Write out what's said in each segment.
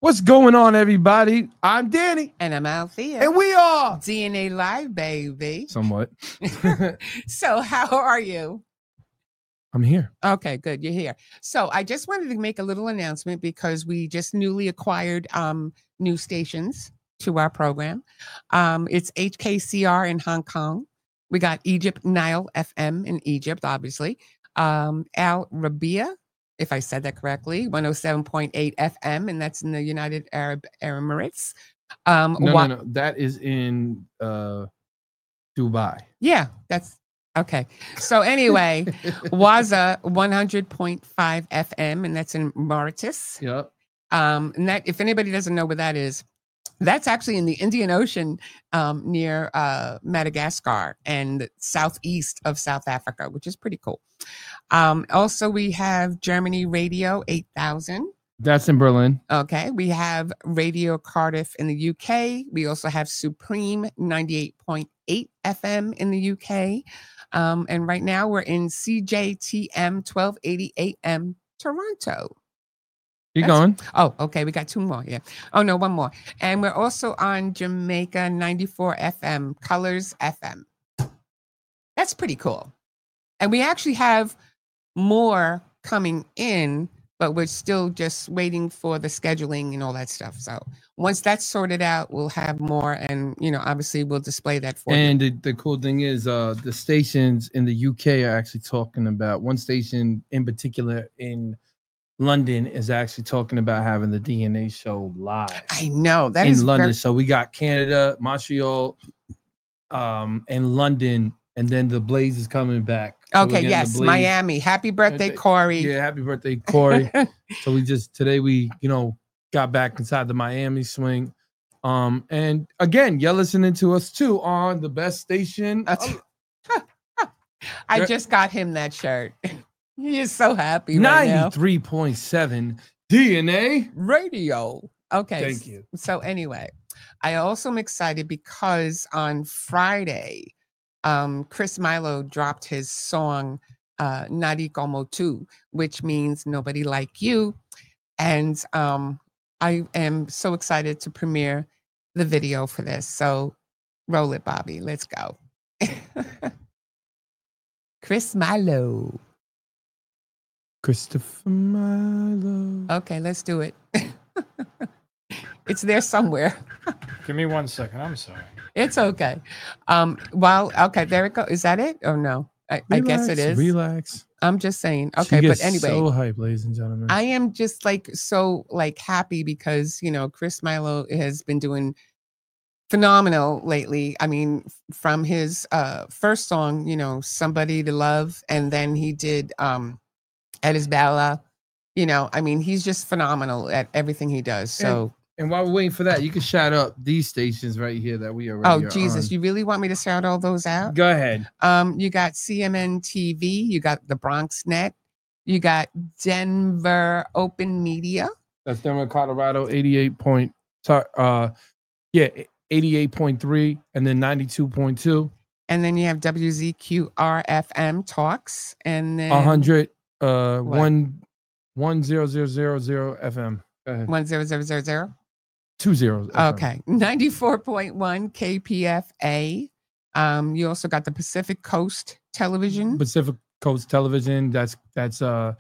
What's going on, everybody? I'm Danny. And I'm Althea. And we are DNA Live, baby. Somewhat. So how are you? I'm here. Okay, good. You're here. So I just wanted to make a little announcement because we just newly acquired new stations to our program. It's HKCR in Hong Kong. We got Egypt Nile FM in Egypt, obviously. Al Rabia, if I said that correctly, 107.8 FM, and that's in the United Arab Emirates. No. That is in Dubai. Yeah, that's okay. So anyway, Waza 100.5 FM, and that's in Mauritius. Yep. And that, if anybody doesn't know where that is, that's actually in the Indian Ocean near Madagascar and southeast of South Africa, which is pretty cool. Also, we have Germany Radio 8000. That's in Berlin. Okay. We have Radio Cardiff in the UK. We also have Supreme 98.8 FM in the UK. And right now we're in CJTM 1280 AM Toronto. Keep going. Oh, okay. We got two more. Yeah. Oh, no, one more. And we're also on Jamaica 94 FM, Colors FM. That's pretty cool. And we actually have more coming in, but we're still just waiting for the scheduling and all that stuff. So once that's sorted out, we'll have more. And, obviously we'll display that for you. And the cool thing is the stations in the UK are actually talking about, one station in particular in London is actually talking about having the DNA show live. I know. That in is London. So we got Canada, Montreal, and London, and then the Blaze is coming back. So okay, yes, Miami. Happy birthday, Corey. Yeah, happy birthday, Corey. So today we got back inside the Miami swing. And again, you're listening to us too on the best station. I just got him that shirt. He is so happy right now. 93.7 DNA Radio. Okay. Thank you. So anyway, I also am excited because on Friday, Chris Milo dropped his song, Nadi Como Tu, which means nobody like you. And I am so excited to premiere the video for this. So roll it, Bobby. Let's go. Chris Milo. Christopher Milo. Okay, let's do it. It's there somewhere. Give me 1 second. I'm sorry. It's okay. Okay, there it goes. Is that it or no? I guess it is. Relax. I'm just saying. Okay, but anyway. So hype, ladies and gentlemen. I am just so happy because Chris Milo has been doing phenomenal lately. I mean, from his first song, Somebody to Love, and then he did At His Bella. He's just phenomenal at everything he does. So. And while we're waiting for that, you can shout out these stations right here that we already Oh, Jesus. on. You really want me to shout all those out? Go ahead. You got CMN TV. You got the Bronx Net. You got Denver Open Media. That's Denver, Colorado, 88.3, and then 92.2. And then you have WZQR FM Talks. And then 100, 1000 FM. Go ahead. 10000? 20 FM. Okay. 94.1 KPFA. You also got the Pacific Coast Television. Pacific Coast Television. That's San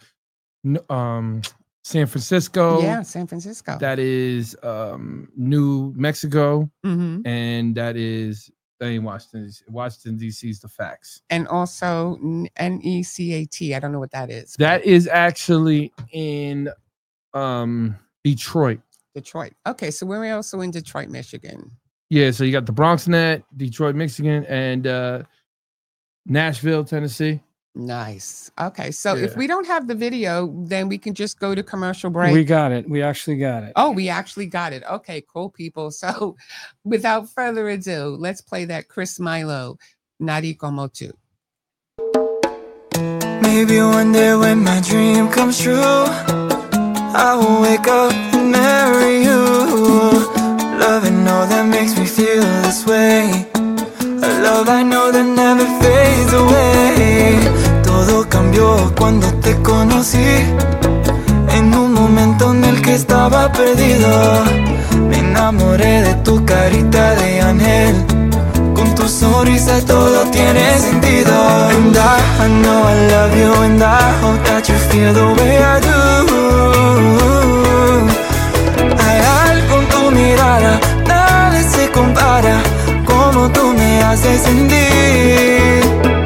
Francisco. Yeah, San Francisco. That is New Mexico. Mm-hmm. And that is Washington DC is the Facts. And also NECAT. I don't know what that is. That is actually in Detroit. Okay, so we're also in Detroit, Michigan. Yeah, so you got the Bronx Net, Detroit, Michigan, and Nashville, Tennessee. Nice. Okay, so if we don't have the video, then we can just go to commercial break. We got it. We actually got it. Oh, we actually got it. Okay, cool, people. So without further ado, let's play that Chris Milo, Nadi Como Tu. Maybe one day when my dream comes true, I will wake up and marry you. Love and all that makes me feel this way. A love I know that never fades away. Todo cambió cuando te conocí. En un momento en el que estaba estaba perdido. Me enamoré de tu carita de ángel. Con tu sonrisa todo tiene sentido. And I know I love you, and I hope that you feel the way I do. Hay algo en tu mirada, nadie se compara. Como tú me haces sentir.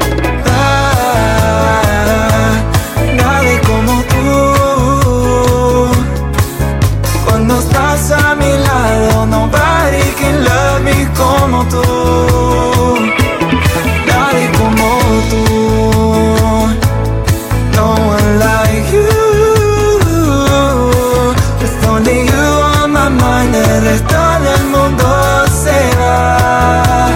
Nadie como tú. Cuando estás a mi lado, nobody can love me como tú. Nadie como tú. No one like you. With only you on my mind, el resto del mundo se va.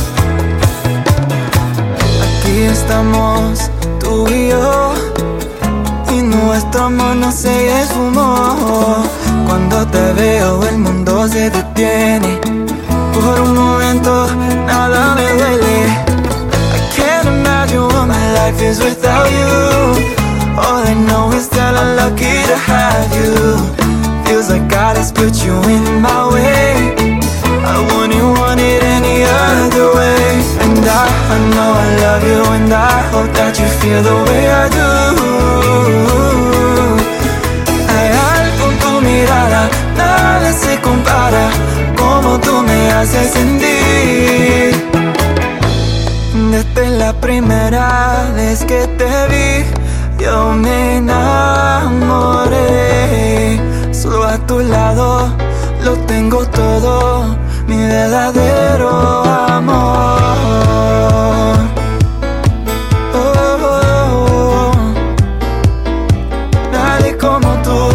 Aquí estamos tú y yo, y nuestro amor no se esfumó. Cuando te veo el mundo se detiene. Por un momento nada me duele. I can't imagine what my life is without you. All I know is that I'm lucky to have you. Feels like God has put you in my way. I wouldn't want it any other way. And I know I love you, and I hope that you feel the way I do. Hay algo en tu mirada, nada se compara. Como tú me haces sentir. Desde la primera vez que te vi, yo me enamoré. Solo a tu lado lo tengo todo, mi verdadero amor. Oh, oh, oh. Nadie como tú.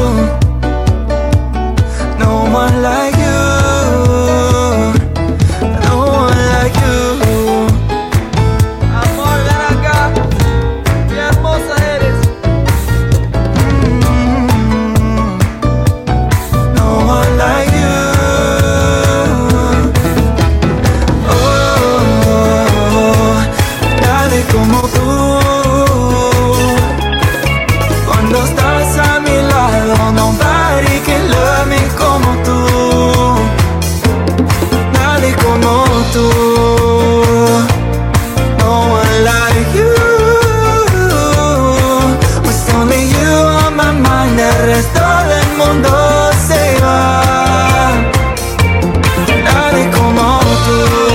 No one like you. No one like you. Amor, ven acá. Qué hermosa eres. No one like you. Como tú. Cuando estás a mi lado, nobody can love me como tú. Nadie como tú. No one like you. With only you on my mind, el resto del mundo se va. Nadie como tú.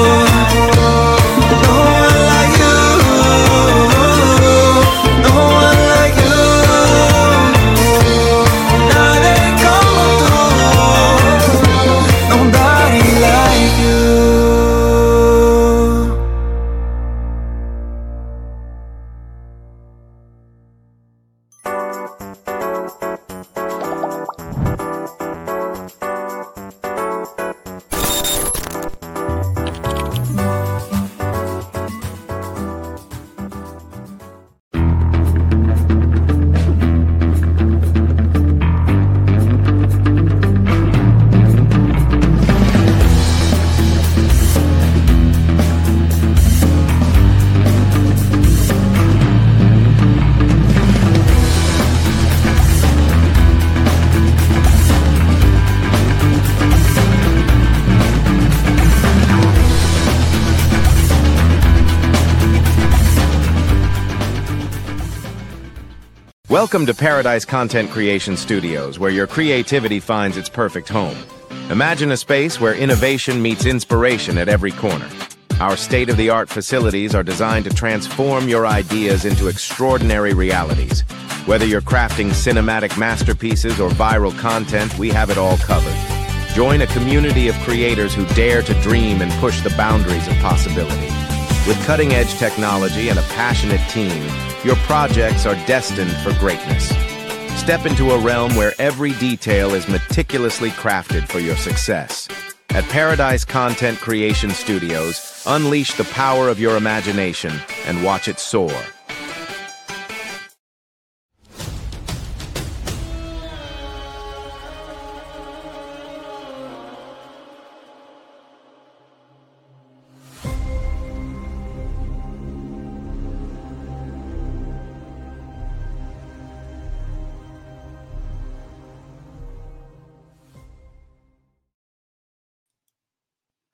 Welcome to Paradise Content Creation Studios, where your creativity finds its perfect home. Imagine a space where innovation meets inspiration at every corner. Our state-of-the-art facilities are designed to transform your ideas into extraordinary realities. Whether you're crafting cinematic masterpieces or viral content, we have it all covered. Join a community of creators who dare to dream and push the boundaries of possibility. With cutting-edge technology and a passionate team, your projects are destined for greatness. Step into a realm where every detail is meticulously crafted for your success. At Paradise Content Creation Studios, unleash the power of your imagination and watch it soar.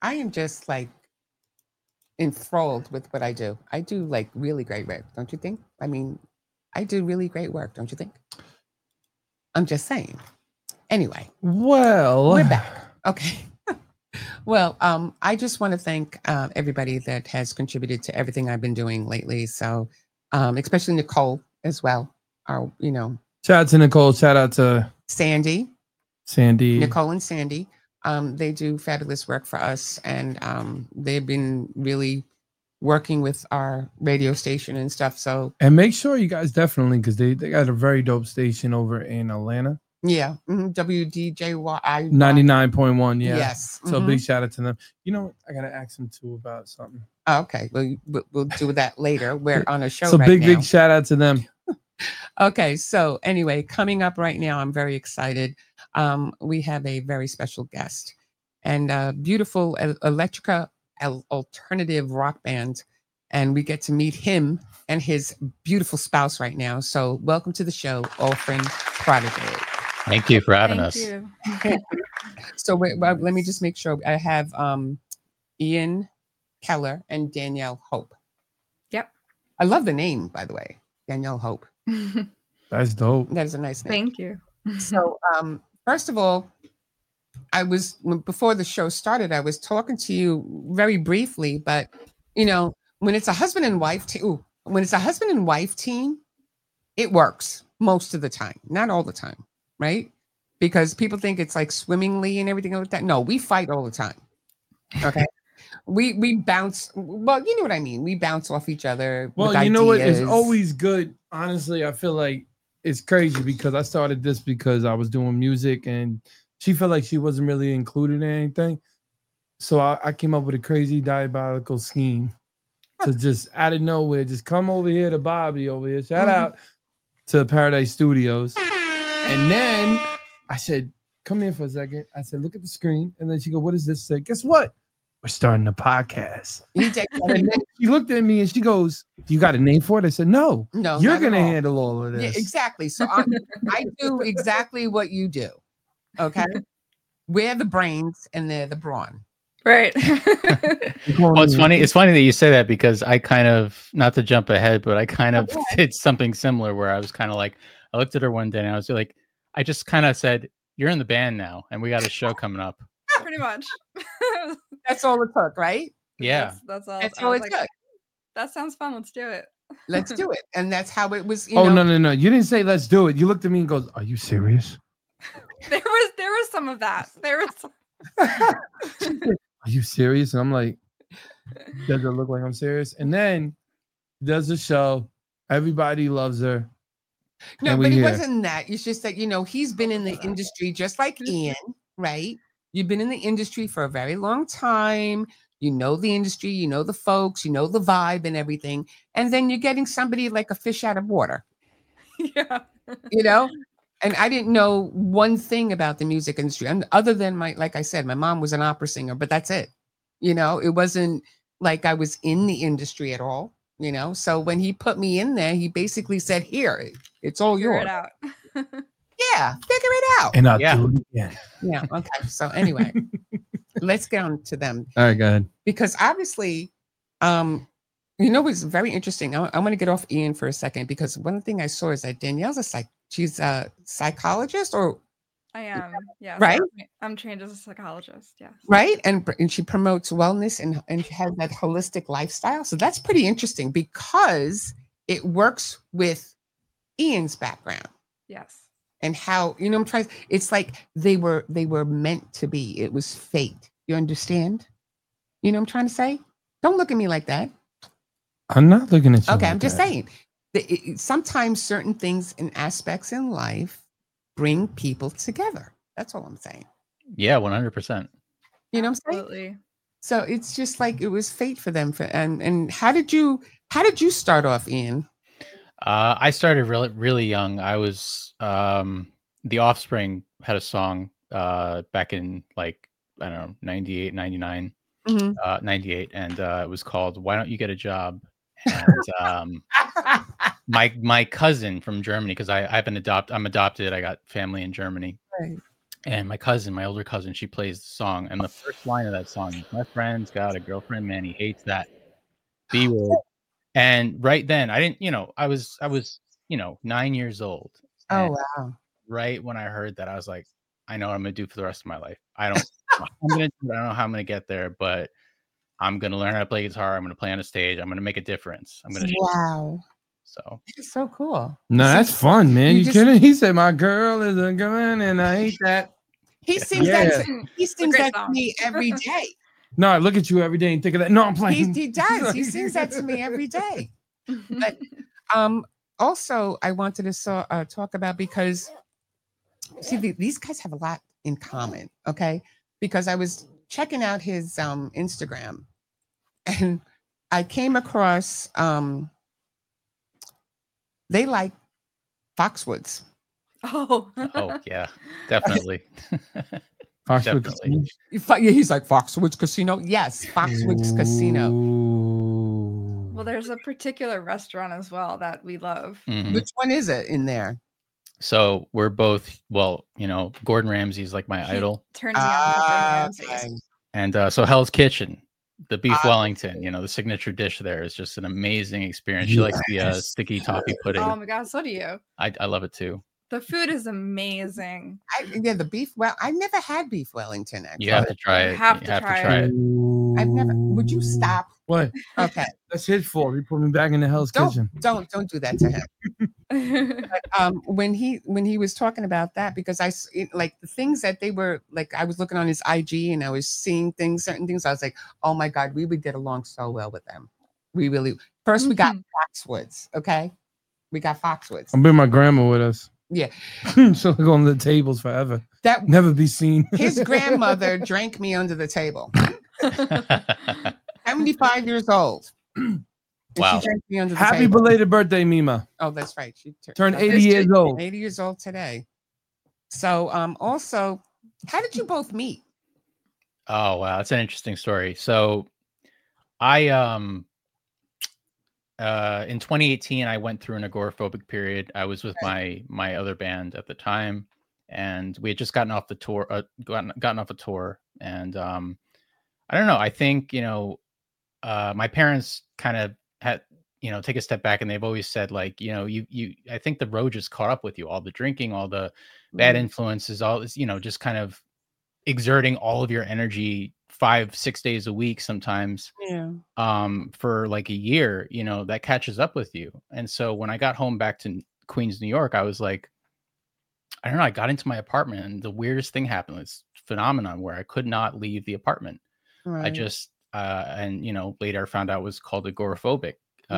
I am just like enthralled with what I do. I do like really great work, don't you think? I mean, I do really great work, don't you think? I'm just saying. Anyway, Well, we're back. Okay. Well, I just want to thank everybody that has contributed to everything I've been doing lately. So, especially Nicole as well. Our, shout out to Nicole. Shout out to Sandy, Sandy. Nicole and Sandy. They do fabulous work for us, and they've been really working with our radio station and stuff. So, And make sure you guys definitely, because they got a very dope station over in Atlanta. yeah, WDJY 99.1. Yeah. Yes. So mhm. big shout out to them. You know, I gotta ask them too about something. Oh, okay. We'll do that later. We're on a show So right big now. shout out to them. Okay, so anyway, coming up right now, I'm very excited. We have a very special guest and beautiful electrica alternative rock band, and we get to meet him and his beautiful spouse right now. So welcome to the show, Orphan Prodigy. Thank you for having us. You. So let me just make sure I have Ian Keller and Danielle Hope. Yep. I love the name, by the way, Danielle Hope. That's dope. That is a nice name. Thank you. So, first of all, before the show started, I was talking to you very briefly, but when it's a husband and wife team, it works most of the time, not all the time, right? Because people think it's like swimmingly and everything like that. No, we fight all the time. Okay. we bounce. Well, you know what I mean. We bounce off each other. Well, with you know what? It's ideas. always good. Honestly, I feel like it's crazy because I started this because I was doing music and she felt like she wasn't really included in anything. So I came up with a crazy diabolical scheme to just out of nowhere, just come over here to Bobby over here. Shout out to Paradise Studios. And then I said, come here for a second. I said, look at the screen. And then she go, what does this say? Guess what? We're starting a podcast. You take that And then she looked at me and she goes, do you got a name for it? I said, no. No, You're not at going to all. handle all of this. Yeah, exactly. So I do exactly what you do. Okay. We're the brains and they're the brawn. Right. Well, it's funny. It's funny that you say that because I kind of, not to jump ahead, but I kind of did something similar where I was kind of like, I looked at her one day and I was like, I just kind of said, you're in the band now and we got a show coming up. Pretty much. That's all it took, right? Yeah. That's all. That's I all was it took. that sounds fun. Let's do it. Let's do it. And that's how it was. Oh, no. You didn't say let's do it. You looked at me and goes, are you serious? There was some of that. There was some... Are you serious? And I'm like, does it look like I'm serious? And then does the show. Everybody loves her. No, and we but it here. wasn't that. It's just that, he's been in the industry just like Ian, right? You've been in the industry for a very long time. You know the industry, you know the folks, you know the vibe and everything. And then you're getting somebody like a fish out of water, Yeah. And I didn't know one thing about the music industry. And other than like I said, my mom was an opera singer, but that's it. It wasn't like I was in the industry at all, So when he put me in there, he basically said, here, it's all Figure yours. it out. Yeah, figure it out. And I'll Yeah. do it again. Yeah. Okay. So anyway, let's get on to them All right, go ahead. because obviously, what's very interesting. I want to get off Ian for a second because one thing I saw is that Danielle's she's a psychologist, or I am. Yeah. Right? I'm trained as a psychologist. Yeah. right, and she promotes wellness and she has that holistic lifestyle. So that's pretty interesting because it works with Ian's background. Yes. And how I'm trying. It's like they were meant to be. It was fate. You understand? You know what I'm trying to say? Don't look at me like that. I'm not looking at you. Okay, like I'm just that. saying. Sometimes certain things and aspects in life bring people together. That's all I'm saying. Yeah, 100%. You know what I'm saying? Absolutely. So it's just like it was fate for them. And how did you start off, Ian? I started really young. I was The Offspring had a song back in like, I don't know, 98, 99, Mhm. 98. And it was called Why Don't You Get a Job? And my cousin from Germany, because I'm adopted. I got family in Germany. Right. And my cousin, my older cousin, she plays the song, and the first line of that song is, "My friend's got a girlfriend, man, he hates that B word." And right then, I didn't, I was 9 years old. Oh, And wow. right when I heard that, I was like, I know what I'm gonna do for the rest of my life. I don't know how I'm gonna do it, I don't know how I'm gonna get there, but I'm gonna learn how to play guitar. I'm gonna play on a stage. I'm gonna make a difference. I'm gonna. Wow. So It's so cool. No, See, that's fun, man. you You just- kidding? He said, "My girl is a gun, and I hate that." He sings Yeah. that. He sings great that to song. me every day. No, I look at you every day and think of that. No, I'm playing. He does. He sings that to me every day. But also, I wanted to talk about, because see, these guys have a lot in common. Okay, because I was checking out his Instagram, and I came across they like Foxwoods. Oh. oh yeah, definitely. Foxwood Definitely. Casino? Yeah, he's like Foxwoods Casino. Yes, Foxwoods Casino. Ooh. Well, there's a particular restaurant as well that we love. Mhm. Which one is it in there? So we're both, Gordon Ramsay's like my He idol, turns me on to Gordon Ramsay. Okay. and so Hell's Kitchen, the beef Wellington, the signature dish there is just an amazing experience. She likes the Yes. sticky toffee pudding. Oh my God, so do you. I love it too. The food is amazing. Yeah, the beef. Well, I've never had beef Wellington. Actually, You have to try You it. have You to have to try try it. it. I've never. Would you stop? What? Okay, That's his fault. He put me back in the Hell's Kitchen. don't do that to him. When he was talking about that, because like the things that they were like, I was looking on his IG and I was seeing certain things. I was like, oh my God, we would get along so well with them. We really. First, we got Foxwoods. Okay, we got Foxwoods. I'm bringing my grandma with us. Yeah, She'll go on the tables forever. that Never be seen. his grandmother drank me under the table. 75 years old. And Wow. She drank me under the Happy table. belated birthday, Mima. Oh, that's right. She Turned 80 years old. 80 years old today. So, also, how did you both meet? Oh wow, that's an interesting story. So I in 2018 I went through an agoraphobic period. I was with my other band at the time, and we had just gotten off the tour, gotten off a tour, and I don't know, I think my parents kind of had take a step back, and they've always said, like, you I think the road just caught up with you, all the drinking, all the bad influences, all this, just kind of exerting all of your energy 5-6 days a week sometimes, Yeah. for like a year, that catches up with you. And so when I got home back to Queens, New York, I was like, I don't know, I got into my apartment and the weirdest thing happened. This phenomenon where I could not leave the apartment. Right. I just and later I found out it was called agoraphobia.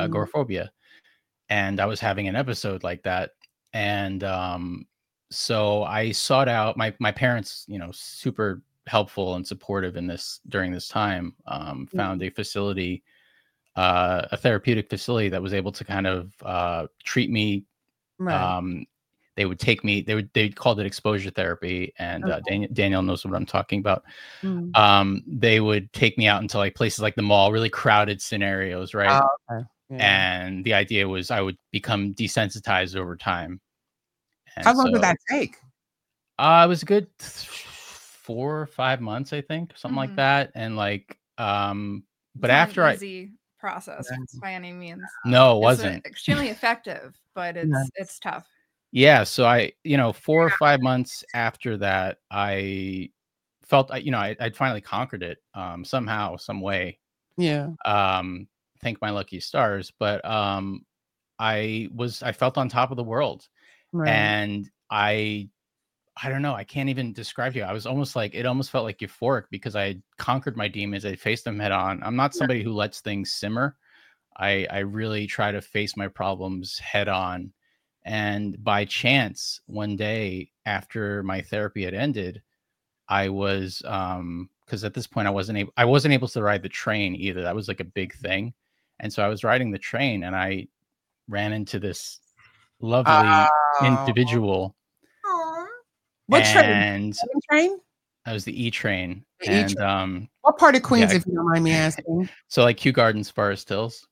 And I was having an episode like that. And so I sought out my parents, super helpful and supportive in this during this time, found a facility, a therapeutic facility that was able to kind of treat me. Right. They would take me, they called it exposure therapy, and Daniel knows what I'm talking about. They would take me out into like places like the mall, really crowded scenarios, right? Oh, okay. Yeah. And the idea was I would become desensitized over time. And How long did that take? It was a good 4 or 5 months, I think, something like that. And like, but It's after not an easy process by any means. No, it It's wasn't. extremely effective, but it's tough. Yeah. So I, 4 or 5 months after that, I felt, I'd finally conquered it, somehow, some way. Yeah. Thank my lucky stars. But I felt on top of the world. Right. And I don't know, I can't even describe to you. I was almost like, it almost felt like euphoric because I had conquered my demons. I faced them head on. I'm not somebody who lets things simmer. I really try to face my problems head on. And by chance, one day after my therapy had ended, I was, because at this point I wasn't able to ride the train either. That was like a big thing. And so I was riding the train and I ran into this lovely individual. What train? And Train? I was the E train. The E And What part of Queens, yeah. if you don't mind me asking? so like Kew Gardens, Forest Hills.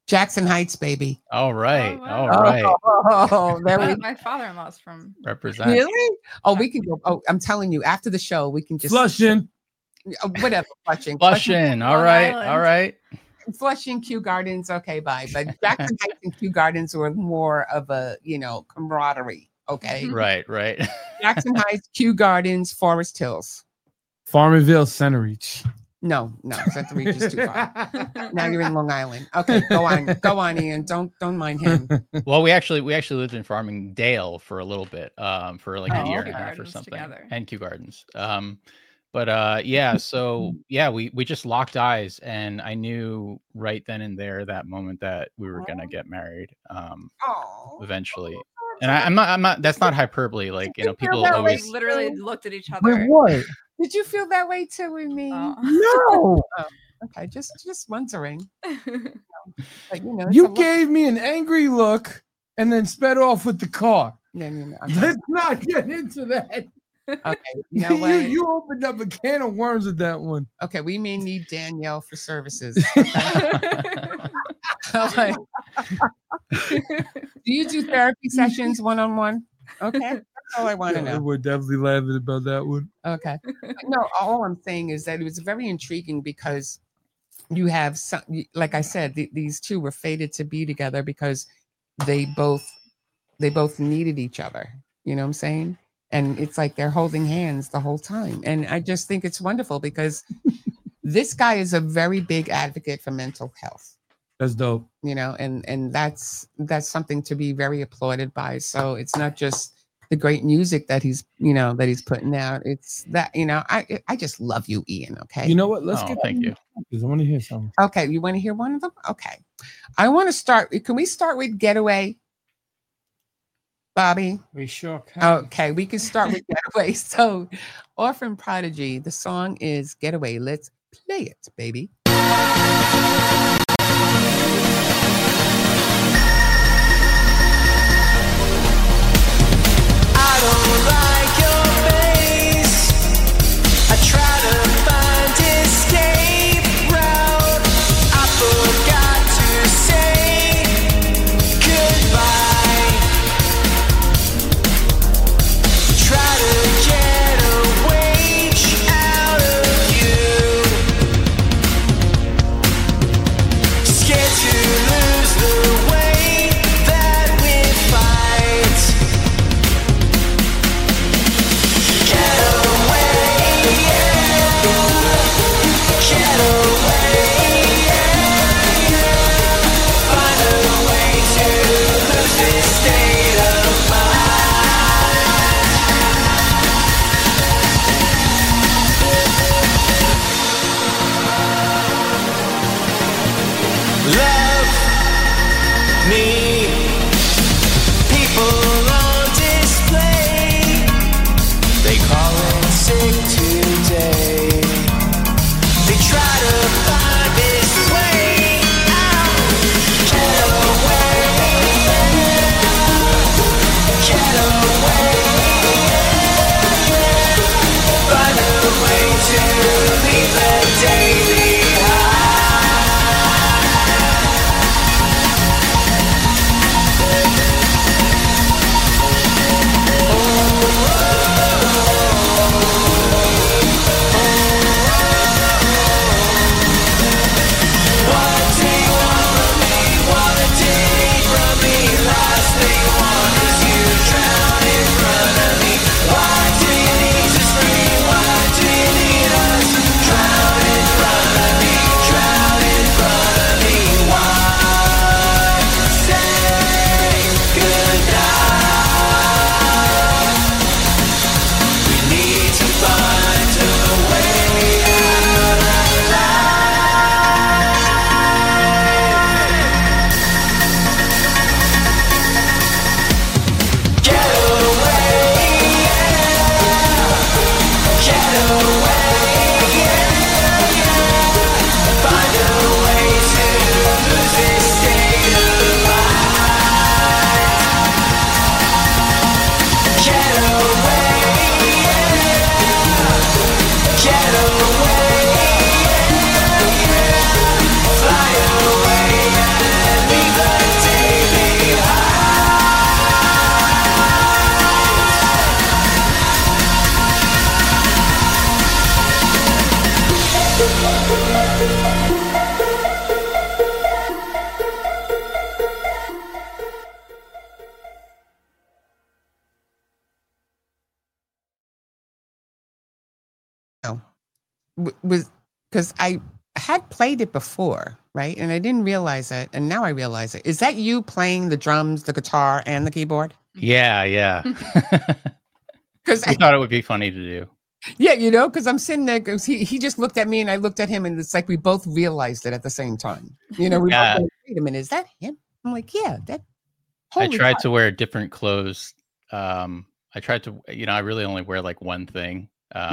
Jackson Heights, baby. All right. Oh, All wow. right. Oh, there we My father-in-law's from. Represent. Really? Oh, we can go. Oh, I'm telling you, after the show, we can just Flushing. whatever. Flushing. Flushing. All Long right. Island. All right. Flushing, Kew Gardens. Okay, bye. But Jackson Heights and Kew Gardens were more of a, camaraderie. Okay. Right. Right. Jackson Heights, Kew Gardens, Forest Hills. Farmerville, Center Reach. No, Center Reach is too far. Now you're in Long Island. Okay, go on, Ian. Don't mind him. Well, we actually lived in Farmingdale for a little bit, for like a Oh, year okay. and a half or Gardens something, together. and Kew Gardens. Yeah, so yeah, we just locked eyes, and I knew right then and there, that moment, that we were gonna get married, Oh, eventually. And I'm not. That's not hyperbole. Like, people that We always. literally looked at each other. With what? did you feel that way too with me? Oh. No. Okay, just wondering. But, it's You a lot- gave me an angry look and then sped off with the car. Okay, Let's not get into that. okay, you know what? You opened up a can of worms with that one. Okay, we may need Danielle for services. Okay. Do you do therapy sessions one-on-one? Okay, that's all I want to know. We're definitely laughing about that one. Okay. No, all I'm saying is that it was very intriguing because you have some, like I said, these two were fated to be together because they both needed each other. You know what I'm saying? And it's like they're holding hands the whole time. And I just think it's wonderful because this guy is a very big advocate for mental health. That's dope. And that's something to be very applauded by. So it's not just the great music that he's putting out. It's that, I just love you, Ian. Okay. You know what? Let's Oh, get thank you. because I want to hear something. Okay. You want to hear one of them? Okay. I want to start. Can we start with Getaway? Bobby? We sure can. Okay. We can start with Getaway. So Orphan Prodigy, the song is Getaway. Let's play it, baby. I don't like your face. I try to find escape route. I forgot to say goodbye. Try to get a wage out of you. was because I had played it before, right? And I didn't realize it, and now I realize it. Is that you playing the drums, the guitar, and the keyboard? Yeah. Because I thought it would be funny to do. yeah, you know, because I'm sitting there, because he just looked at me and I looked at him, and it's like we both realized it at the same time. You know, we both Yeah. like, wait a minute, is that him? I'm like, yeah, that. I Holy tried fuck. to wear different clothes. I tried to, I really only wear like one thing.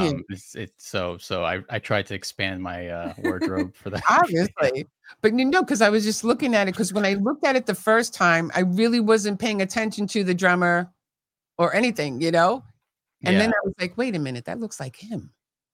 So I tried to expand my wardrobe for that. Obviously, but you know, because I was just looking at it, because when I looked at it the first time, I really wasn't paying attention to the drummer or anything, you know. And then I was like, wait a minute, that looks like him.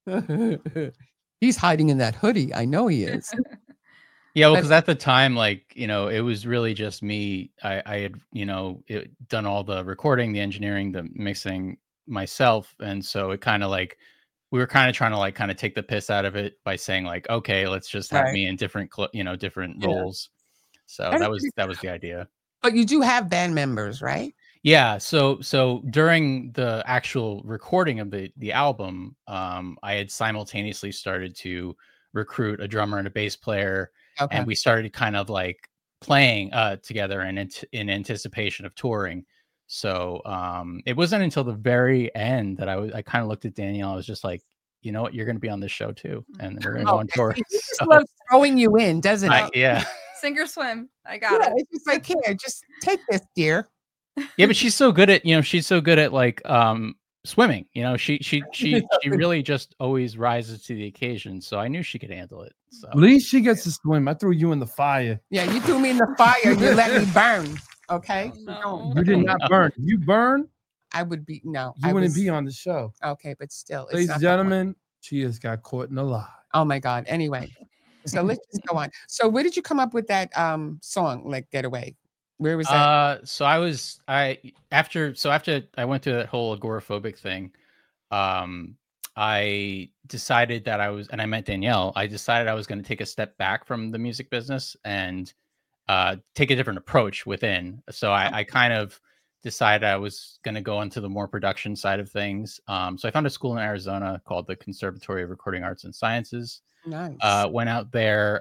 He's hiding in that hoodie. I know he is. Yeah, well, But- because at the time, like, it was really just me. I had, done all the recording, the engineering, the mixing myself. And so it kind of like, we were kind of trying to like kind of take the piss out of it by saying like, okay, let's just have Right. me in different, different Yeah. roles. So That's that was the idea. But you do have band members, right? Yeah, so during the actual recording of the album, I had simultaneously started to recruit a drummer and a bass player, Okay. and we started kind of like playing together in anticipation of touring. So it wasn't until the very end that I kind of looked at Danielle. I was just like, you know what, you're going to be on this show too, and we're going to go on tour. He just So, loves throwing you in, doesn't he? yeah. Sink or swim. I Yeah, got it. it's just like, here, just take this, dear. Yeah, but she's so good at like swimming. She really just always rises to the occasion. So I knew she could handle it. So At least she gets to swim. I threw you in the fire. Yeah, you threw me in the fire. You let me burn. Okay. Oh, no. You did not burn. If you burn, I would be no. you I wouldn't was, be on the show. Okay, but still, it's Ladies not and the point. gentlemen, she has got caught in a lie. Oh my God. Anyway, so let's just go on. So where did you come up with that song, like Getaway? Where was that? So after I went through that whole agoraphobic thing, I decided that I met Danielle. I decided I was going to take a step back from the music business and take a different approach within. So I kind of decided I was going to go into the more production side of things. So I found a school in Arizona called the Conservatory of Recording Arts and Sciences. Nice. Went out there,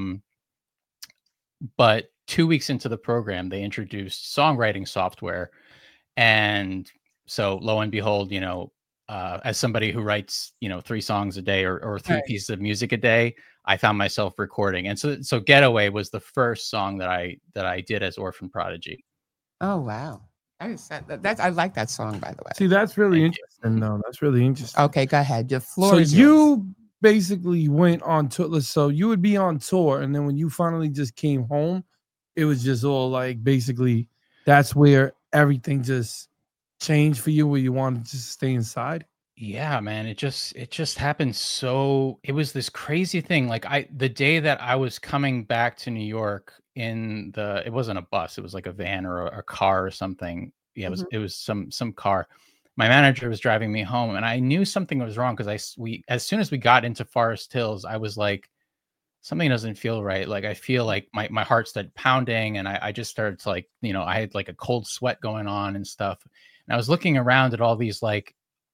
but 2 weeks into the program, they introduced songwriting software. And so lo and behold, as somebody who writes, 3 songs a day or 3 Right. pieces of music a day, I found myself recording. And so Getaway was the first song that I did as Orphan Prodigy. Oh wow. That's I like that song, by the way. See, that's really Thank you. interesting, though. That's really interesting. Okay, go ahead. The floor So is yours. you basically went on tour. So you would be on tour, and then when you finally just came home, it was just all like basically that's where everything just changed for you, where you wanted to just stay inside. Yeah, man, it just happened. So it was this crazy thing. Like the day that I was coming back to New York it wasn't a bus, it was like a van or a car or something. Yeah, it was some car. My manager was driving me home, and I knew something was wrong because as soon as we got into Forest Hills, I was like, something doesn't feel right. Like I feel like my heart started pounding, and I just started to like, I had like a cold sweat going on and stuff. And I was looking around at all these like,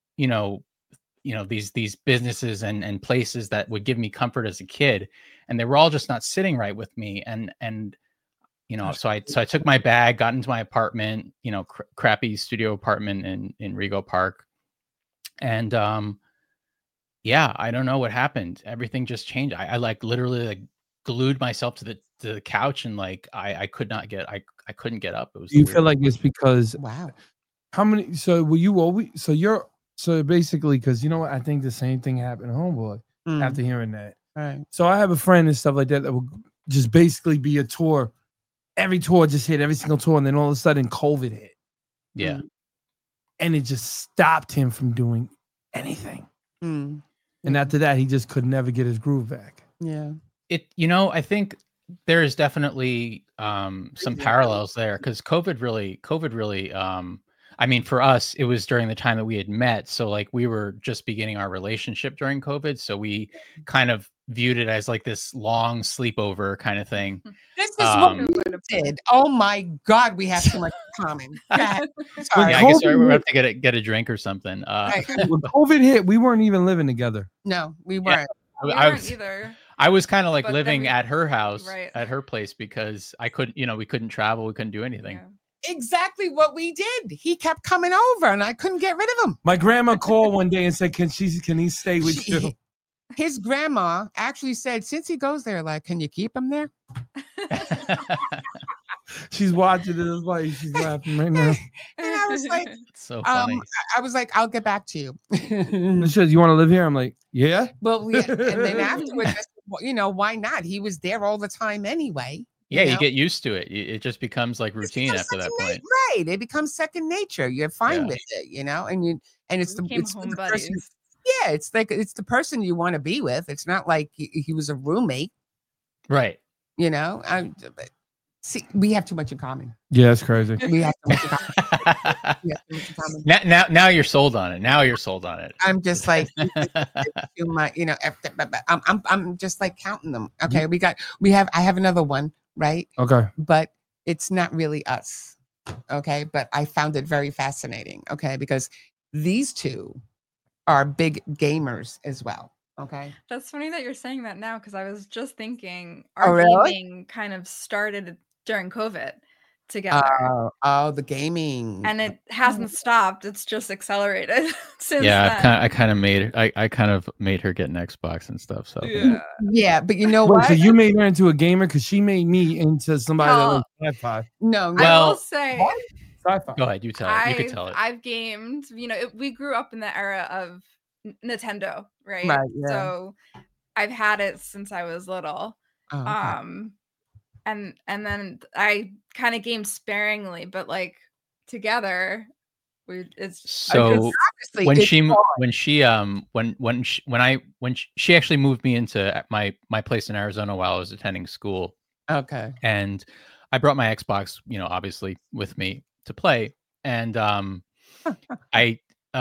these businesses and places that would give me comfort as a kid, and they were all just not sitting right with me. And so I took my bag, got into my apartment, crappy studio apartment in Rego Park, and yeah, I don't know what happened. Everything just changed. I like literally like glued myself to the couch, and like I couldn't get up. It was Do you the feel weirdest like it's because Wow. how many? So were you always? So basically, because you know what, I think the same thing happened to Homeboy Mm, after hearing that. right. So I have a friend and stuff like that would just basically be a tour. Every tour just hit, every single tour, and then all of a sudden COVID hit, Yeah. and it just stopped him from doing anything. Mm, And after that, he just could never get his groove back. yeah. I think there is definitely some parallels there, because COVID really I mean, for us, it was during the time that we had met. So like we were just beginning our relationship during COVID. So we kind of viewed it as like this long sleepover kind of thing. This is what we did. Oh my God, we have so much in common. Go ahead. Sorry. Yeah, I guess we're have to get a drink or something. Right. When COVID hit, we weren't even living together. No, we weren't. We I weren't was either. I was kind of like But then living we- at her house, right. at her place, because I couldn't, we couldn't travel, we couldn't do anything. Yeah. Exactly what we did. He kept coming over, and I couldn't get rid of him. My grandma called one day and said, "Can he stay with you?" His grandma actually said, since he goes there, like, can you keep him there? She's watching this, like she's laughing right now. And I was like, So funny. I was like, I'll get back to you. She says, "You want to live here?" I'm like, "Yeah." Well, yeah. And then afterwards, I said, well, why not? He was there all the time anyway. Yeah, you know? get used to it. It just becomes like routine becomes after that second point. Right. It becomes second nature. You're fine Yeah. with it, and it's Became it's home the person. buddies. Yeah, it's like it's the person you want to be with. It's not like he was a roommate, Right. See, we have too much in common. Yeah, that's crazy. We have too much in common. We have too much in common. now you're sold on it. Now you're sold on it. I'm just like, I'm just like counting them. Okay, I have another one, right? Okay. But it's not really us. Okay, but I found it very fascinating. Okay, because these two are big gamers as well. Okay. That's funny that you're saying that now because I was just thinking Oh, our really? gaming kind of started during COVID together. The gaming. And it hasn't stopped. It's just accelerated since Yeah, then. I kind of made her get an Xbox and stuff. So Yeah, but you know Wait, what? so you made her into a gamer because she made me into somebody that was sci-fi. No, I Well- will say Sci-fi. go ahead, you tell it. You could tell it. I've gamed, we grew up in the era of Nintendo, right? Right, yeah. So I've had it since I was little. Oh, okay. And then I kind of gamed sparingly, but like together it's So Honestly, when it's she hard. when she actually moved me into my place in Arizona while I was attending school, Okay. and I brought my Xbox, obviously with me to play, and I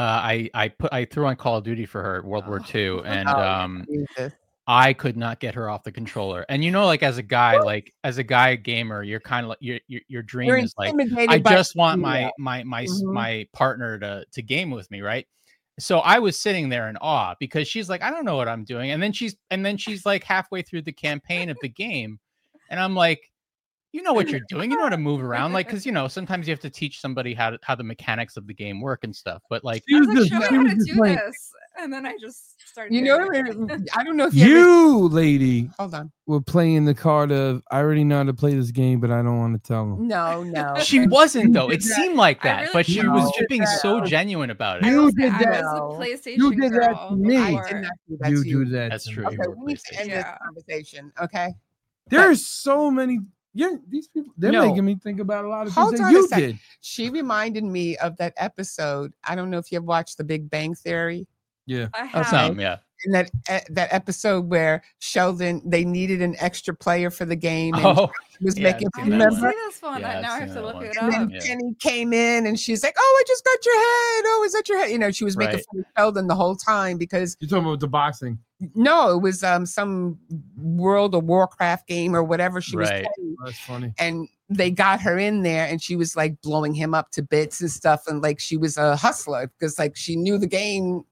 threw on Call of Duty for her, World War II, and Jesus. I could not get her off the controller. And like as a guy gamer, you're kind of like your dream You're is like, intimidated I by just want yeah. my partner to game with me, right? So I was sitting there in awe because she's like, I don't know what I'm doing, and then she's like halfway through the campaign of the game, and I'm like, you know what you're doing, you know how to move around, like because sometimes you have to teach somebody how the mechanics of the game work and stuff, but like She I was was like, just, show me she how was to just do like, this. And then I just started You doing know, it. I don't know if you ever, you lady hold on. were playing the card of I already know how to play this game, but I don't want to tell them. No. she wasn't though. It seemed like I that, really but she did was that. just being so genuine about it. I You will say, did I that. was No. a PlayStation You did that girl to me. I before. did not do that You to you. do that. That's to true. me. You Okay, were we need to end this Yeah. conversation. Okay. There's so many. Yeah, these people, they're No. making me think about a lot of Hold things that on a you sec. did. She reminded me of that episode. I don't know if you've watched The Big Bang Theory. Yeah. I Okay. have. Some, yeah. And that episode where Sheldon, they needed an extra player for the game. And Oh, she was yeah, making, I've I seen that didn't remember? see this one. Yeah, I've Now I seen have to that look one. it And up. then Yeah. Penny came in and she's like, "Oh, I just got your head. Oh, is that your head?" She was making Right. fun of Sheldon the whole time because You're talking about the boxing. no, it was some World of Warcraft game or whatever she was Right. playing. That's funny. And they got her in there and she was like blowing him up to bits and stuff. And like she was a hustler because like she knew the game.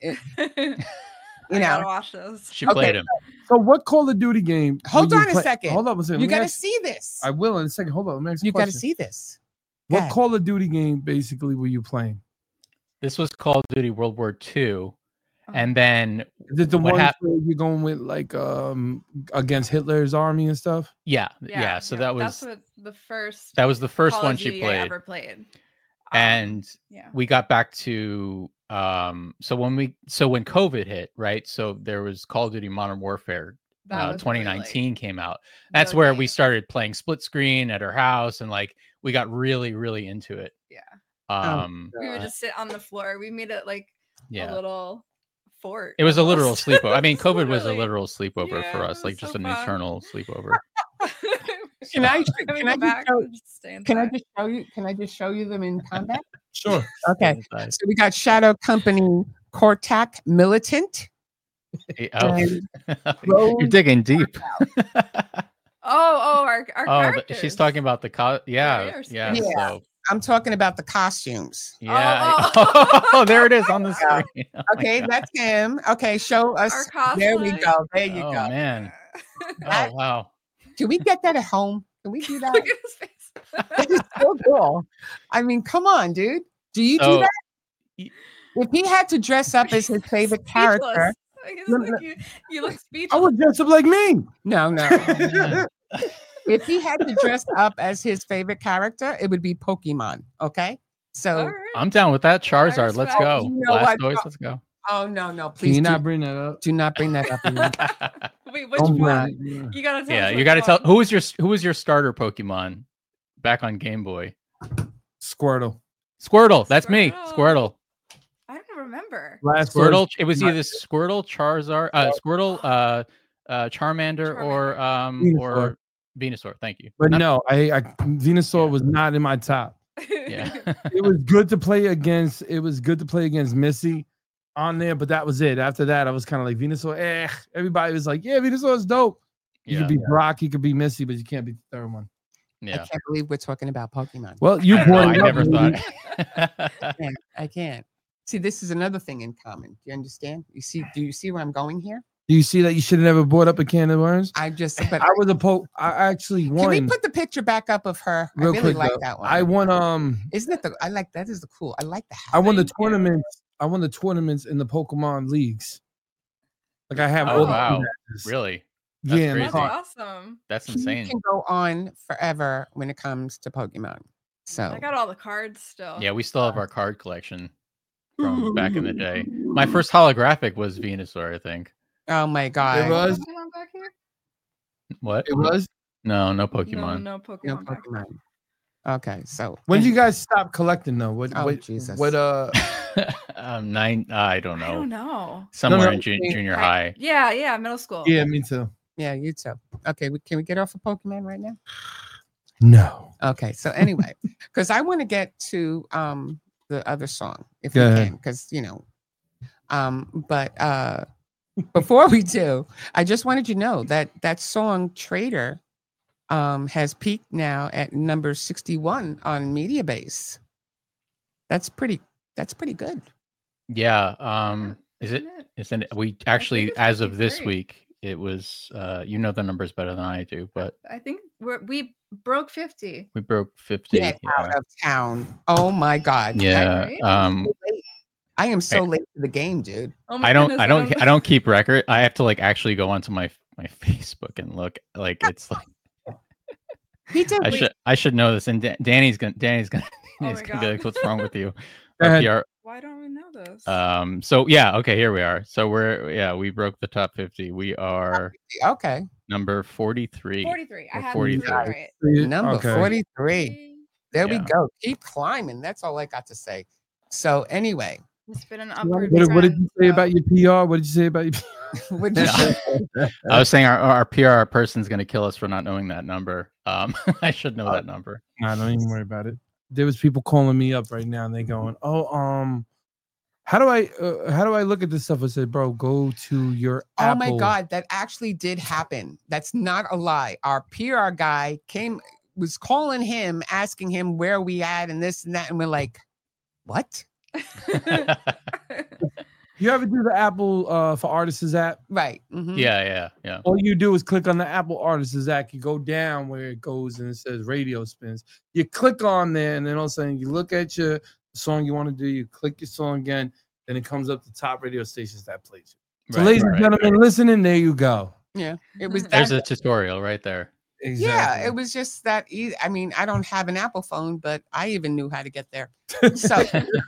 I gotta know. watch this. She Okay. played him. So, what Call of Duty game? Hold will you on a play- second. Hold up a second. You Let me got to ask- see this. I will in a second. Hold on. Let me ask You a got to question. see this. What Yeah. Call of Duty game basically were you playing? This was Call of Duty World War II, Oh. and then Is it the What one hap- where you're going with like against Hitler's army and stuff? yeah. So that's that was what the first the first Call one of she Duty I played, ever played. and Yeah. we got back to so when COVID hit, right? So there was Call of Duty Modern Warfare. That was 2019 really came out. That's the where we game. started playing split screen at her house, and like we got really, really into it. Yeah. Um, We would just sit on the floor. We made it like yeah. a little fort. It was a literal almost. sleepover. I mean, It's COVID was a literally- literal sleepover Yeah, for it us, was like so just an fun. eternal sleepover. Can I Can we can go I back just show, and just stay can I inside? just show you? Can I just show you them in combat? Sure. Okay. Inside. So we got Shadow Company Cortac Militant. Oh. And You're digging deep. Our Oh, characters. she's talking about the yeah. Warriors. Yeah. Yeah. So I'm talking about the costumes. yeah. Oh. Oh, there it is on the Yeah. screen. Oh my Okay, God. that's him. Okay, show us. Our There we cosplay. go. There you Oh go. man. That- Oh wow. Can we get that at home? Can we do that? Look at his face. That is so cool. I mean, come on, dude. Do you do So- that? If he had to dress up as his favorite character, You look I speechless. would dress up like me. no. Man. If he had to dress up as his favorite character, it would be Pokemon. Okay. So, All right. I'm down with that. Charizard. Let's respect- go. You know Last what? toys. Let's go. oh no, Can please you do, not bring that up? do not bring that up. Again. Wait, which Don't bring one? it. You gotta tell. Yeah, us you which got to tell one. who was your starter Pokemon back on Game Boy? Squirtle. Squirtle. That's me. Squirtle. Squirtle. I don't remember. Last Squirtle. version. It was either Squirtle, Charizard, Squirtle, Charmander, or Venusaur. Venusaur. Thank you. But Not- no, I Venusaur Yeah. was not in my top. Yeah. It was good to play against. It was good to play against Missy on there, but that was it. After that, I was kind of like Venusaur. Everybody was like, "Yeah, Venusaur is dope." You Yeah. could be Brock, you could be Missy, but you can't be the third one. I Yeah. can't believe we're talking about Pokemon. Well, you I know, brought I it up, never baby. thought. I can't. See, this is another thing in common. Do you understand? You see? Do you see where I'm going here? Do you see that you should have never brought up a can of worms? I just. But I was a I actually can won. we put the picture back up of her? I real really quick, like though. that one. I won. Isn't it the? I like that. Is the cool. I like the. I won the Thank you. tournaments. I won the tournaments in the Pokemon leagues. Like I have Oh, all the wow. matches. Really? That's Yeah, in the crazy. That's car. awesome. That's She insane. can go on forever when it comes to Pokemon. So I got all the cards still. Yeah, we still have our card collection from back in the day. My first holographic was Venusaur, I think. oh my god. It was. Pokemon back here? What? It was. No No, Pokemon. no Pokemon. No back here. Pokemon. Okay, so When did you guys stop collecting though? What? Oh, what? Jesus. What? Nine. I don't I don't know. know. Somewhere No, in junior Right. high. Yeah, middle school. Yeah, me too. yeah, you too. Okay, can we get off of Pokemon right now? No. Okay, so anyway, because I want to get to the other song if Go we ahead. can, because but before we do, I just wanted you to know that that song Trader has peaked now at number 61 on Mediabase. That's pretty good. Yeah. Is it? Isn't it? We actually, it's as of this 53. week, it was. You know the numbers better than I do, but I think we broke 50. we broke 50. Get out of town. Oh my god. Yeah. right? I am so late to the game, dude. Oh my I don't. goodness, I don't keep record. I have to like actually go onto my Facebook and look. Like it's like He did. I should know this. And Danny's gonna Oh he's my gonna be God. like, what's wrong with you? Go ahead. PR. Why don't we know this? So yeah, okay, here we are. So we broke the top 50. We are Okay. number 43. 43. I Or have 43. 43 right. Number Okay. 43. There we Yeah. go. Keep climbing. That's all I got to say. So anyway, It's been an What, upward what did you trend, say so- about your PR? What did you say about your PR? would you say? I was saying our PR person's gonna kill us for not knowing that number. I should know that number. Nah, don't even worry about it. There was people calling me up right now and they going, "Oh, how do I look at this stuff?" I said, "Bro, go to your Oh Apple." my God, that actually did happen. That's not a lie. Our PR guy was calling him, asking him where we at and this and that. And we're like, what? You ever do the Apple for Artists app? Right. mhm. Yeah. All you do is click on the Apple Artists app. You go down where it goes and it says radio spins. You click on there, and then all of a sudden you look at your song you want to do. You click your song again, and it comes up the top radio stations that plays it. So, Right, ladies right, and gentlemen, listening, there you go. Yeah. It was There's that. a tutorial right there. Yeah, it was just that easy. I mean, I don't have an Apple phone, but I even knew how to get there. So,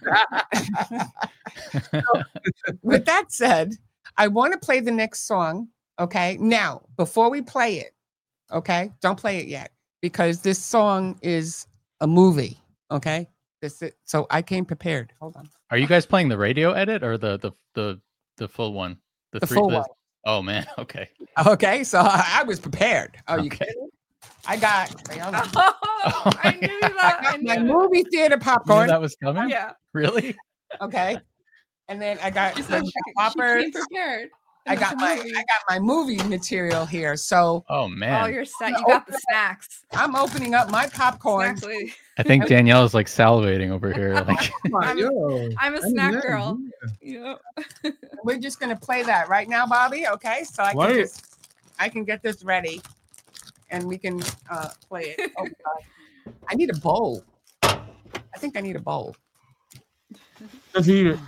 with that said, I want to play the next song. Okay. Now, before we play it, okay, don't play it yet because this song is a movie. Okay. So I came prepared. Hold on. Are you guys playing the radio edit or the full one? The full one. Oh man, okay. Okay. So I was prepared. Are you Okay. kidding? I got. Hold on. Oh, I knew that. I got my knew it. movie theater You knew popcorn. that was coming? Yeah. Really? Okay, and then I got She the said she poppers. came prepared. I And got it's a my movie. movie material here. So Oh Oh, man. you're set. You got the snacks. I'm opening up my popcorn. Snack lady. I think Danielle is like salivating over here. Like Come on, I'm- yo. I'm a I snack know, girl. yeah. Yeah. We're just gonna play that right now, Bobby. Okay, so Wait. I can get this ready, and we can play it. Oh God, I need a bowl. I think I need a bowl. Let's eat it.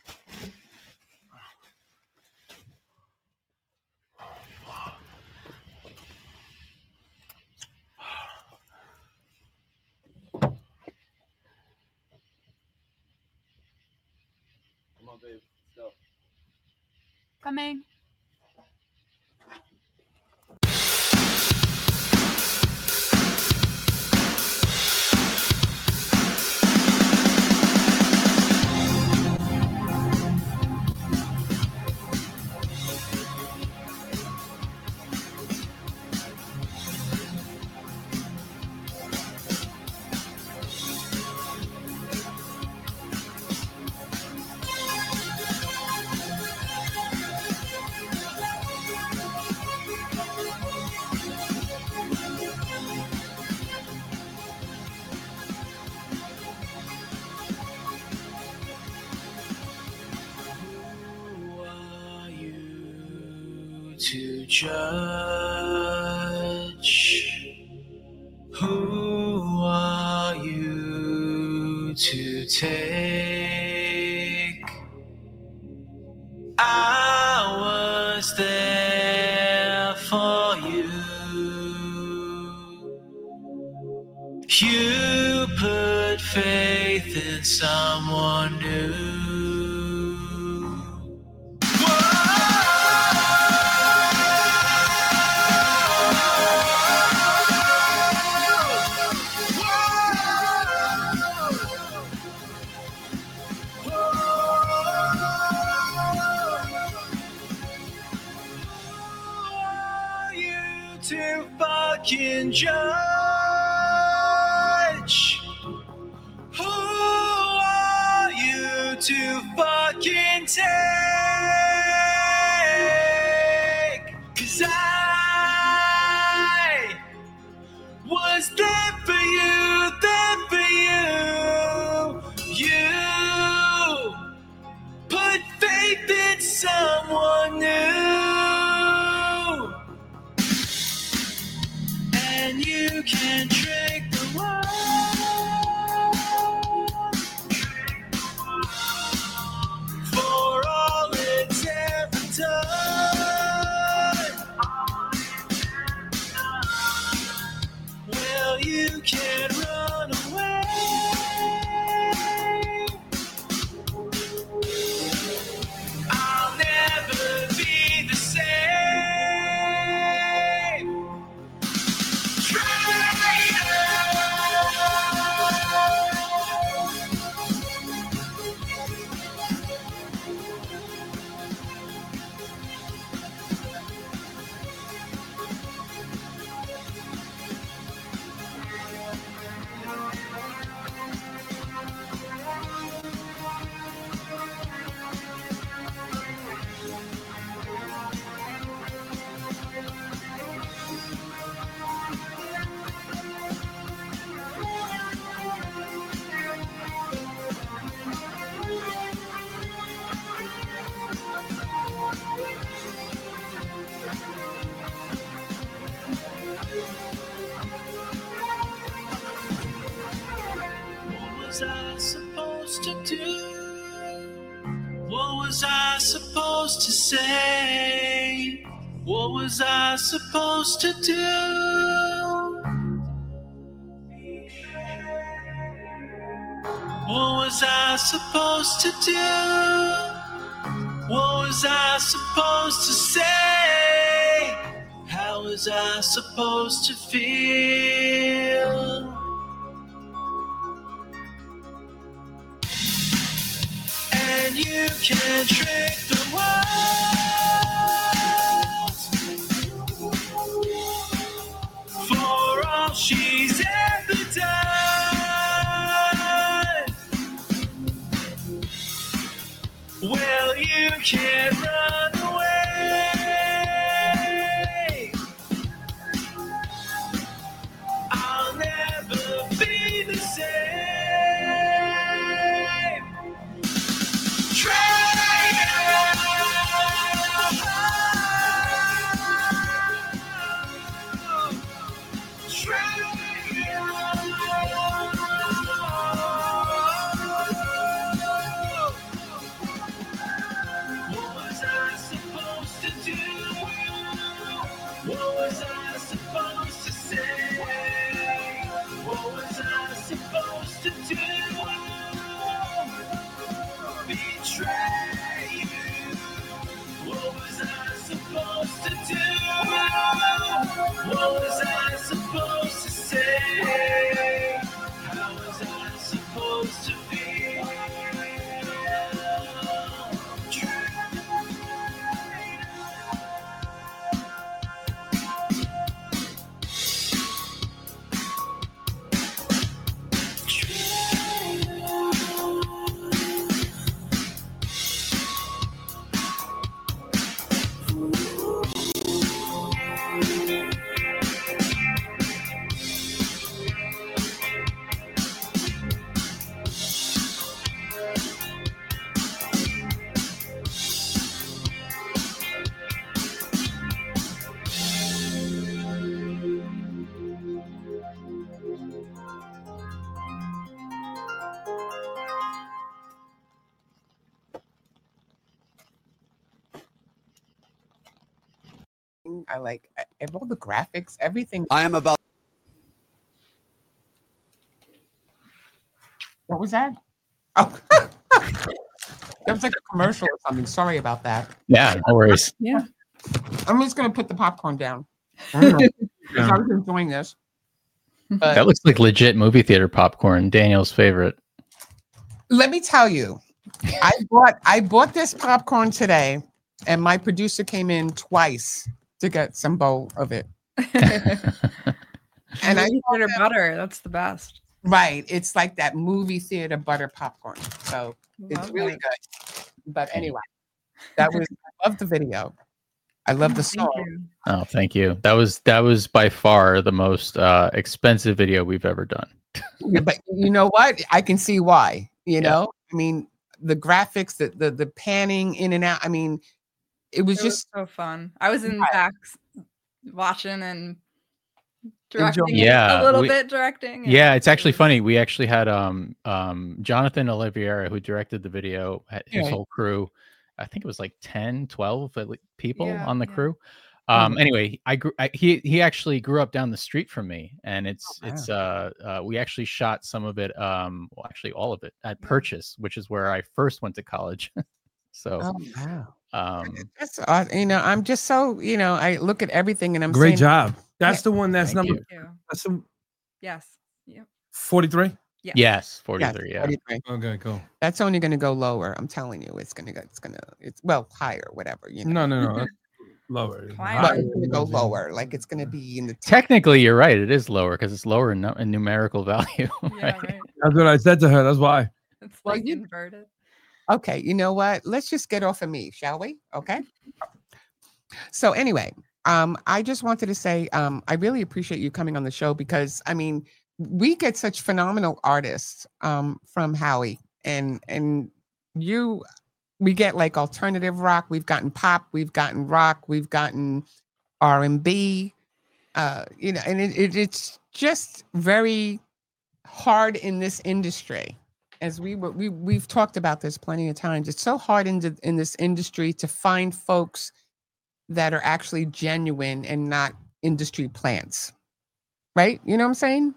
Coming. Who are you to judge? Who are you to take? I was there for you. You put faith in someone new. To fucking judge. Who are you to fucking take? 'Cause I was there for you, there for you. You put faith in someone new. And you can trick the world for all it's ever done. Well, you can't run away. I'll never be the same. What was I supposed to do? What was I supposed to say? What was I supposed to do? What was I supposed to do? What was I supposed to say? How was I supposed to feel? And you can trick the world for you can't run away. I'll never be the same. What was I supposed to do? What was I supposed to say? What was I supposed to do? Betray you. What was I supposed to do? What was I supposed to say? How was I supposed to feel? I like all the graphics, everything. I am about. What was that? Oh, that was like a commercial or something. Sorry about that. Yeah, no worries. Yeah. I'm just gonna put the popcorn down. I was enjoying this. But That looks like legit movie theater popcorn. Daniel's favorite. let me tell you, I bought this popcorn today, and my producer came in twice to get some bowl of it. And I Movie theater butter. That's the best. right, it's like that movie theater butter popcorn. So it's Love really it. good. But anyway, that was I love the video. I love the Thank song. you. Oh, thank you. That was by far the most expensive video we've ever done. Yeah, but you know what? I can see why. You know, I mean, the graphics, the panning in and out. I mean, it was It was just so fun. I was in the Right. back watching and directing Enjoying. it Yeah, a little we- bit directing. and Yeah, it's it actually was- funny. We actually had Jonathan Oliveira, who directed the video, his Yeah. whole crew. I think it was like 10, 12 people Yeah, on the yeah. crew. Mhm. Anyway, he actually grew up down the street from me, and Oh, we actually shot some of it, well, actually all of it at Yeah. Purchase, which is where I first went to college. So oh wow. that's You know, I'm just so I look at everything and I'm Great saying, job. That's the one that's Thank number. you. Thank you. That's the Yes. Yep. 43. Yes. Yes, Yes, 43. Yeah. 43. Okay, cool. That's only going to go lower. I'm telling you, it's well higher, whatever. No. That's lower. Climb. But it's going to go lower. Like it's going to be in the top. Technically, you're right. It is lower because it's lower in numerical value. Yeah. right? Right. That's what I said to her. That's why. It's Well, like you- inverted. Okay, you know what? Let's just get off of me, shall we? Okay. So anyway, I just wanted to say I really appreciate you coming on the show because I mean we get such phenomenal artists from Howie and we get like alternative rock, we've gotten pop, we've gotten rock, we've gotten R&B, and it's just very hard in this industry. As we've talked about this plenty of times, it's so hard in this industry to find folks that are actually genuine and not industry plants, right? You know what I'm saying?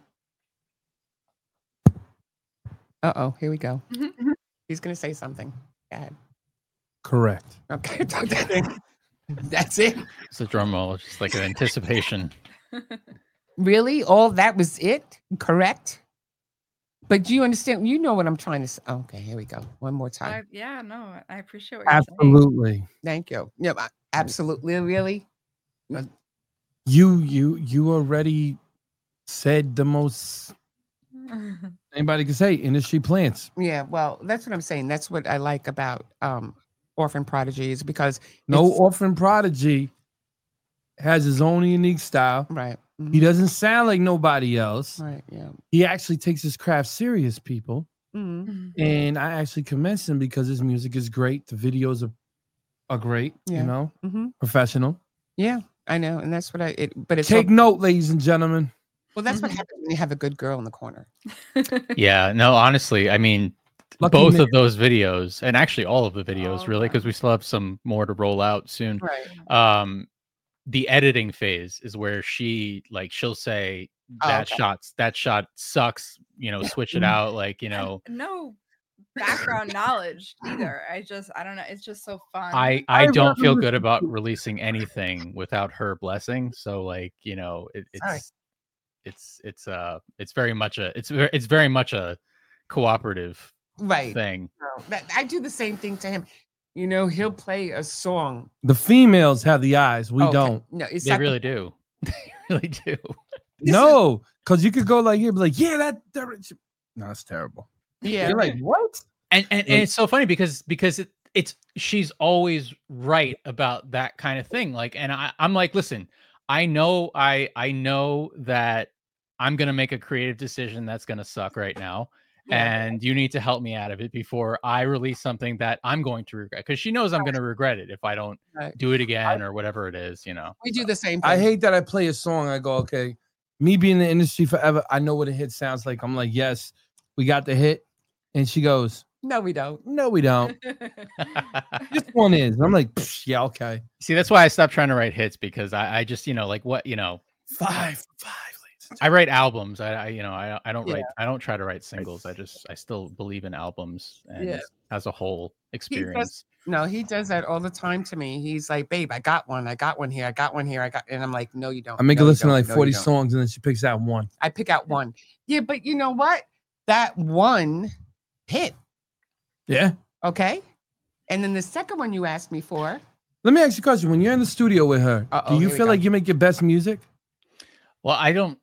Uh-oh, here we go. He's gonna say something. Go ahead. Correct. Okay, that's it. It's a drum roll, just like an anticipation. Really? All that was it? Correct? But do you understand? You know what I'm trying to say. Okay, here we go. One more time. Yeah. No, I appreciate what you're saying. Absolutely. Thank you. Yeah, absolutely. Really? You already said the most anybody can say industry plants. Yeah. Well, that's what I'm saying. That's what I like about orphan prodigies because No it's- orphan prodigy has his own unique style. right. He doesn't sound like nobody else. Right. Yeah. He actually takes his craft serious, people. Mhm. And I actually commend him because his music is great. The videos are great, Yeah. you know, Mm-hmm. professional. Yeah, I know, and that's what but it's Take note, ladies and gentlemen. well. That's what happens when you have a good girl in the corner. Yeah, no, honestly, I mean, Lucky both man. of those videos, and actually all of the videos, All of really, because them. we still have some more to roll out soon. Right. The editing phase is where she'll say Oh, that okay. that shot sucks, you know, switch it out, like, you know. No background knowledge either. I don't know. It's just so fun. I don't feel good about releasing anything without her blessing. So, like, you know, Sorry. it's very much a cooperative Right. thing. I do the same thing to him. You know, he'll play a song. The females have the eyes. We Okay. don't. No, it's They not really do. They really do. No, because you could go like here, be like, yeah, that no, it's terrible. Yeah. You're like, what? And it's so funny because it's she's always right about that kind of thing. Like, and I'm like, listen, I know that I'm gonna make a creative decision that's gonna suck right now. Yeah. And you need to help me out of it before I release something that I'm going to regret, because she knows I'm going to regret it if I don't Right. do it again or whatever it is, you know. We do the same thing. I hate that I play a song. I go, okay, me being in the industry forever, I know what a hit sounds like. I'm like, yes, we got the hit. And she goes, No, we don't. no, we don't. This one is. I'm like, yeah, okay. See, that's why I stopped trying to write hits, because I just, you know, like what, you know, 5. I write albums. I you know, I don't Yeah. write, I don't try to write singles. I still believe in albums and Yeah. as a whole experience. No, he does that all the time to me. He's like, babe, I got one here. And I'm like, no, you don't. I make No, her you listen to don't. like No, you 40 don't. songs and then she picks out one. I pick out one. Yeah, but you know what? That one hit. Yeah. Okay. And then the second one you asked me for. Let me ask you a question. When you're in the studio with her, Uh-oh, do you here we feel go. like you make your best music? Well, I don't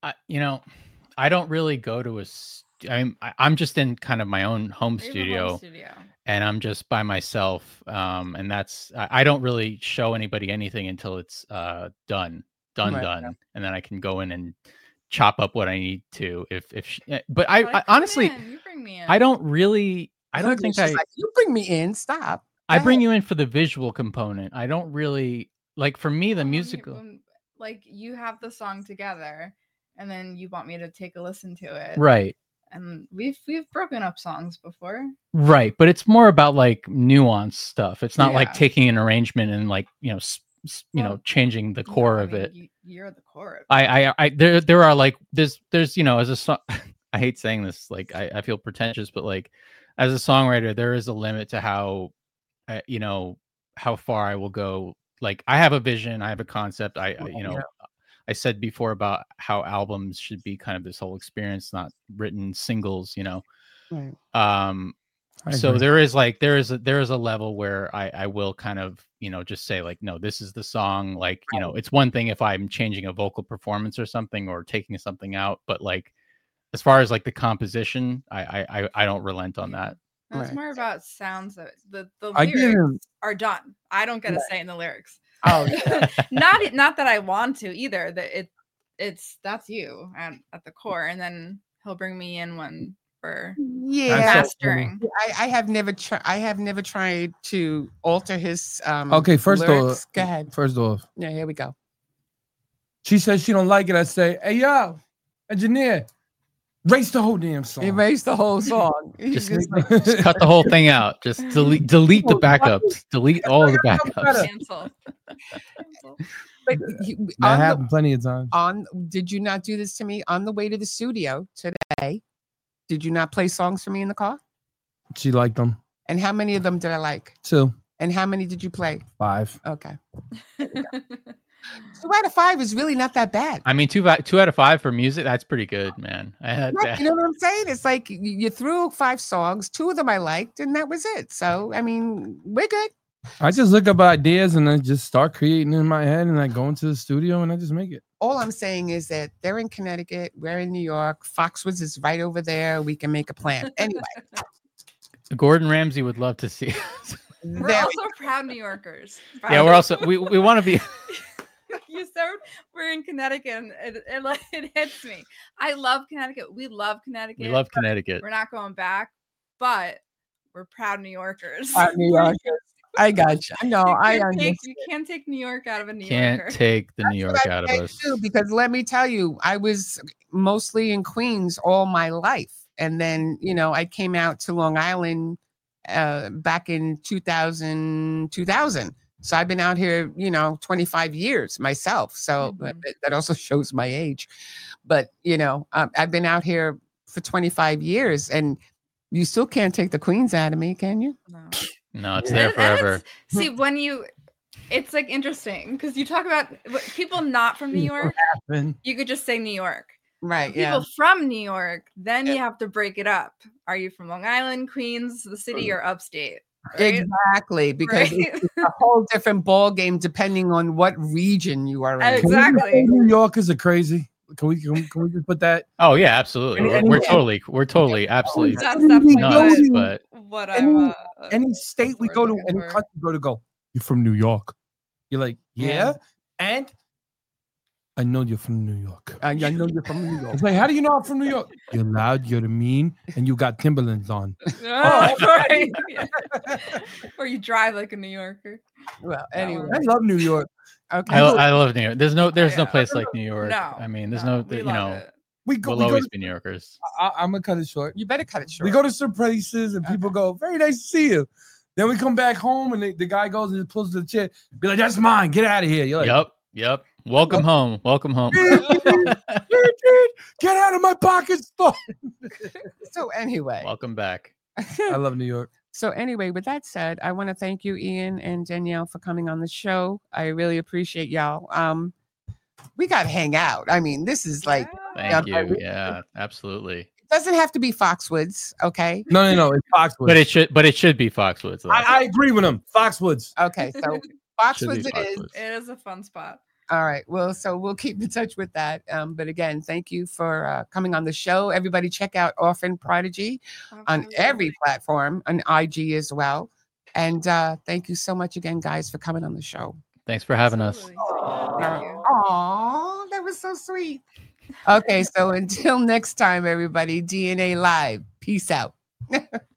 really go to I'm just in kind of my own home You have a home studio. And I'm just by myself. And that's, I don't really show anybody anything until it's done. Right. And then I can go in and chop up what I need to. But Like, I come honestly, in, you bring me in. I don't think She's like, you bring me in. Stop. I Go bring ahead. you in for the visual component. I don't really, like, for me, the When you- musical. when, like, you have the song together, and then you want me to take a listen to it. Right. And we've broken up songs before. Right. But it's more about like nuanced stuff. It's not like Yeah. taking an arrangement and like, you know, Well, changing the No, core I of mean, it. You're the core of it. There are like, there's, you know, as a song, I hate saying this, like, I feel pretentious, but like, as a songwriter, there is a limit to how, you know, how far I will go. Like, I have a vision, I have a concept. You know, I said before about how albums should be kind of this whole experience, not written singles, you know. Right. I So agree. there is a level where I will kind of, you know, just say like, no, this is the song. Like, you know, it's one thing if I'm changing a vocal performance or something or taking something out, but like, as far as like the composition, I don't relent on that. No, it's Right. more about sounds that the I get lyrics him. are done. I don't get a say in the lyrics. Oh, not that I want to either. That that's you at the core, and then he'll bring me in one for yeah. mastering. I have never tried to alter his Okay, first lyrics. off, Go ahead. First off, Yeah, here we go. she says she don't like it. I say, hey yo, engineer, race the whole damn song. Erase the whole song. He's Just- just like, Just cut the whole thing out. Just delete the backups. Delete all the backups. Cancel. but That happened plenty of times. did you not do this to me on the way to the studio today? Did you not play songs for me in the car? She liked them. And how many of them did I like? 2, And how many did you play? 5. Okay. 2 out of 5 is really not that bad. I mean, 2 out of 5 for music, that's pretty good, man. Right, you know what I'm saying? It's like you threw 5 songs, 2 of them I liked, and that was it. So, I mean, we're good. I just look up ideas and I just start creating in my head and I go into the studio and I just make it. All I'm saying is that they're in Connecticut, we're in New York, Foxwoods is right over there. We can make a plan. Anyway, Gordon Ramsay would love to see us. We're There also proud New Yorkers. Yeah, we're also we want to be. You said we're in Connecticut, and it hits me. I love Connecticut. We love Connecticut. We love Connecticut. We're not going back, but we're proud New Yorkers. New Yorkers. I got you. No, I You understand. can't take New York out of a New Can't Yorker. take the New York That's what out of I say us. too, because let me tell you, I was mostly in Queens all my life. And then, I came out to Long Island back in 2000. So I've been out here, 25 years myself. So that also shows my age. But, I've been out here for 25 years and you still can't take the Queens out of me, can you? No. No, it's there forever. See, it's like interesting because you talk about people not from New York. You could just say New York. Right. People from New York, then you have to break it up. Are you from Long Island, Queens, the city, or upstate? Right? Exactly, because it's a whole different ball game depending on what region you are in. Exactly. New Yorkers are crazy. Can we just put that? Oh yeah, absolutely. We're totally, absolutely That's definitely nuts. But what I'm. Any state we go to, any country we go, you're from New York. You're like, yeah, and I know you're from New York. I know you're from New York. It's like, how do you know I'm from New York? You're loud, you're mean, and you got Timberlands on. Right. Yeah. Or you drive like a New Yorker. Well, anyway, I love New York. okay. I love New York. There's no place like New York. No, I mean, there's we love it. we'll always be New Yorkers. I'm gonna cut it short. You better cut it short. We go to some places and people go, very nice to see you. Then we come back home and the guy goes and pulls the chair. Be like, that's mine. Get out of here. You're like, Yep. Welcome home. Welcome home. Get out of my pockets. So anyway, Welcome back. I love New York. So anyway, with that said, I want to thank you, Ian and Danielle, for coming on the show. I really appreciate y'all. We got to hang out. I mean, this is like, Thank you. Yeah, absolutely. it doesn't have to be Foxwoods, okay? No. It's Foxwoods. But it should be Foxwoods. Though. I agree with him. Foxwoods. Okay, so Foxwoods it is. It is a fun spot. All right. Well, so we'll keep in touch with that. But again, thank you for coming on the show. Everybody check out Orphan Prodigy on every platform, on IG as well. And thank you so much again, guys, for coming on the show. Thanks for having us. Thank you. Aw, that was so sweet. Okay, so until next time, everybody, DNA Live. Peace out.